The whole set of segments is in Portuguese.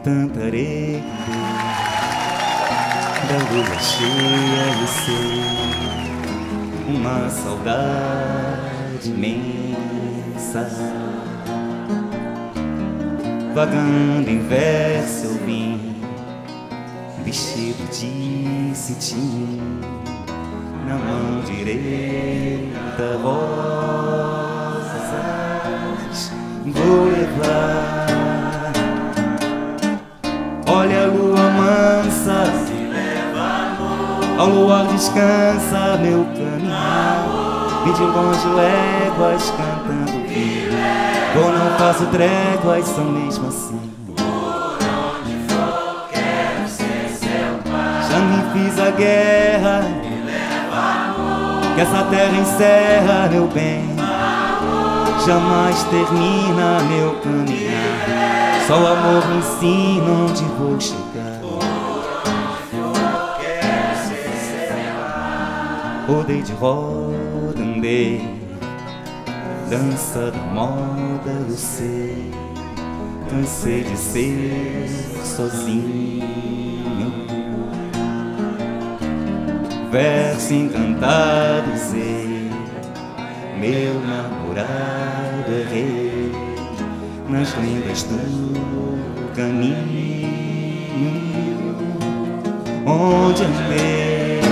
cantarei da lua cheia e sei uma saudade imensa. Vagando em verso eu vim, vestido de cetim, na mão direita rosas vou levar. Olha a lua mansa, ao luar descansa meu caminhar. Vi de longe léguas cantando vivo, eu não faço tréguas, são mesmo assim. Por onde for quero ser seu pai. Já me fiz a guerra, Me leva amor, que essa terra encerra meu bem. Jamais termina meu caminhar, só o amor me ensina onde vou chegar. quero ser seu pai. Rodei de roda, andei, dança da moda eu sei. Cansei de ser sozinho, verso encantado sei, meu namorado é rei nas lendas do caminho onde andei.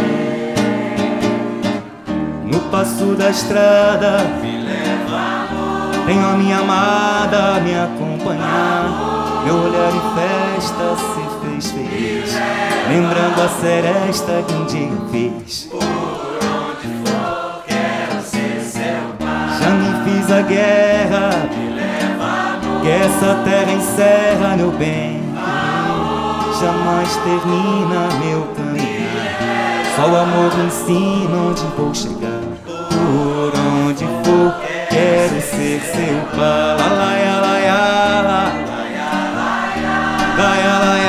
No passo da estrada Me leva amor, tenho a minha amada a me acompanhar. Meu olhar em festa se fez feliz, lembrando a seresta que um dia fez. por onde for quero ser seu pai. Já me fiz a guerra, Me leva amor, que essa terra encerra meu bem. Jamais termina meu caminhar, só o amor me ensina onde vou chegar. Por onde for quero ser seu pai. Laia, laia, laia, laia, laia.